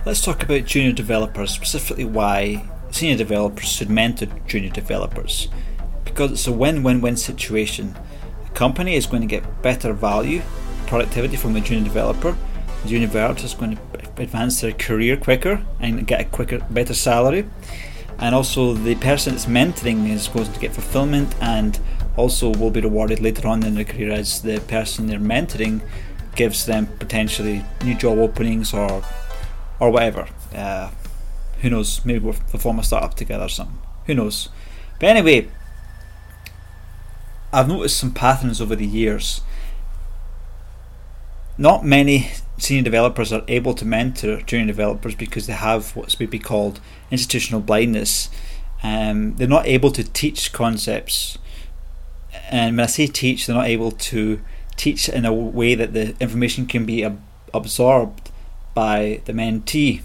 Let's talk about junior developers, specifically why senior developers should mentor junior developers. Because it's a win-win-win situation. The company is going to get better value, productivity from the junior developer. The junior developer is going to advance their career quicker and get a better salary. And also the person that's mentoring is going to get fulfillment and also will be rewarded later on in their career as the person they're mentoring gives them potentially new job openings or whatever. Who knows? Maybe we'll form a startup together or something. Who knows? But anyway, I've noticed some patterns over the years. Not many senior developers are able to mentor junior developers because they have what's maybe called institutional blindness. They're not able to teach concepts. And when I say teach, they're not able to teach in a way that the information can be absorbed by the mentee.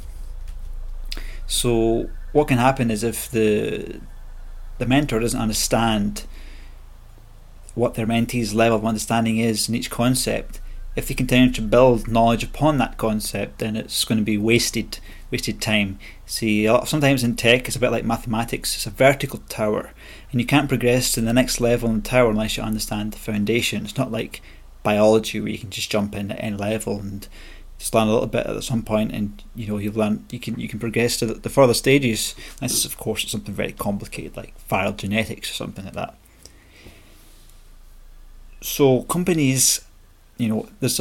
So what can happen is if the mentor doesn't understand what their mentee's level of understanding is in each concept, if they continue to build knowledge upon that concept, then it's going to be wasted time. See, sometimes in tech it's a bit like mathematics. It's a vertical tower, and you can't progress to the next level in the tower unless you understand the foundation. It's not like biology where you can just jump in at any level and just learn a little bit at some point, and you've learned you can progress to the further stages. This is of course something very complicated like viral genetics or something like that. So companies, there's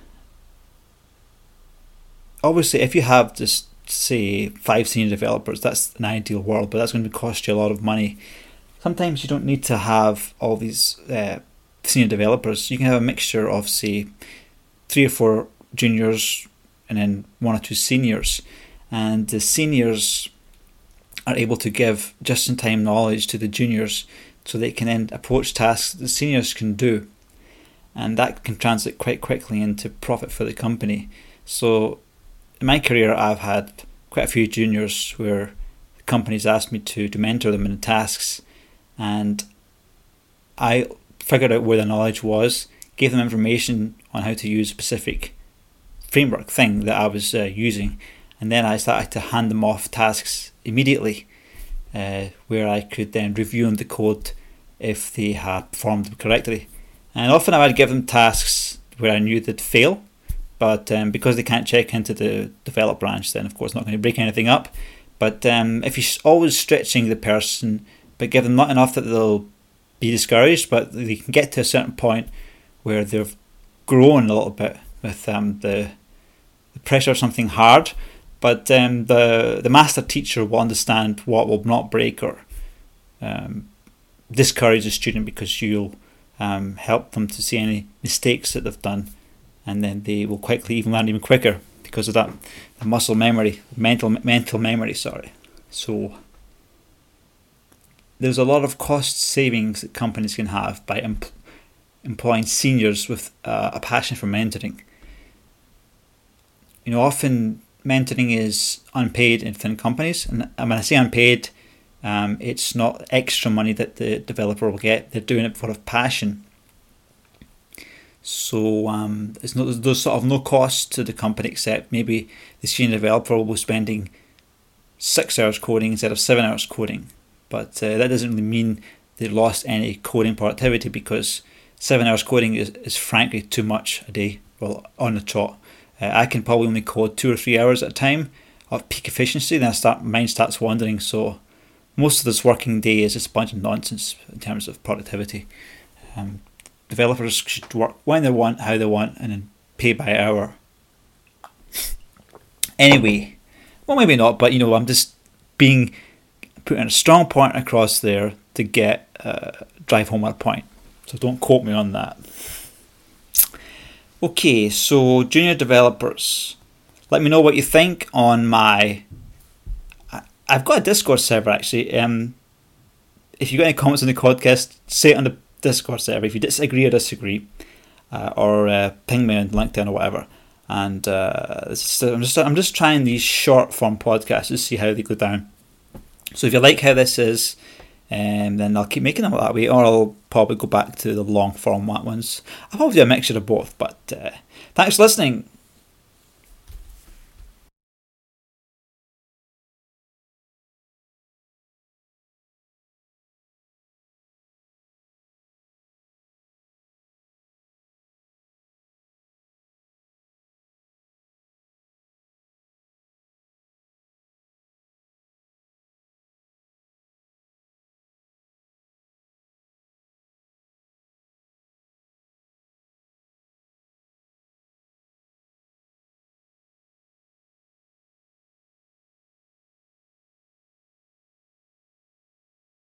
obviously if you have just say 5 senior developers, that's an ideal world, but that's going to cost you a lot of money. Sometimes you don't need to have all these senior developers. You can have a mixture of say 3 or 4 juniors and then 1 or 2 seniors, and the seniors are able to give just-in-time knowledge to the juniors so they can then approach tasks the seniors can do, and that can translate quite quickly into profit for the company. So in my career I've had quite a few juniors where the companies asked me to mentor them in the tasks, and I figured out where the knowledge was, gave them information on how to use a specific framework thing that I was using, and then I started to hand them off tasks immediately where I could then review the code if they had performed them correctly. And often I would give them tasks where I knew they'd fail, but because they can't check into the develop branch, then of course not going to break anything up. But if you're always stretching the person but give them not enough that they'll be discouraged, but they can get to a certain point where they've grown a little bit with the pressure of something hard, but the master teacher will understand what will not break or discourage the student, because you'll help them to see any mistakes that they've done, and then they will quickly even learn even quicker because of that mental memory. So there's a lot of cost savings that companies can have by employing seniors with a passion for mentoring. Often mentoring is unpaid in companies, and when I say unpaid, it's not extra money that the developer will get. They're doing it for a passion. So there's sort of no cost to the company except maybe the senior developer will be spending 6 hours coding instead of 7 hours coding. But that doesn't really mean they lost any coding productivity, because 7 hours coding is frankly too much a day. Well, on the trot. I can probably only code 2 or 3 hours at a time of peak efficiency, then mind starts wandering. So most of this working day is just a bunch of nonsense in terms of productivity. Developers should work when they want, how they want, and then pay by hour. Anyway, well, maybe not, but I'm just putting a strong point across there to drive home my point. So don't quote me on that. Okay, so junior developers, let me know what you think on I've got a Discord server actually. If you've got any comments on the podcast, say it on the Discord server. If you disagree or disagree, or ping me on LinkedIn or whatever. And I'm just trying these short form podcasts to see how they go down. So if you like how this is, then I'll keep making them that way, or I'll probably go back to the long format ones. I'll probably do a mixture of both, but thanks for listening.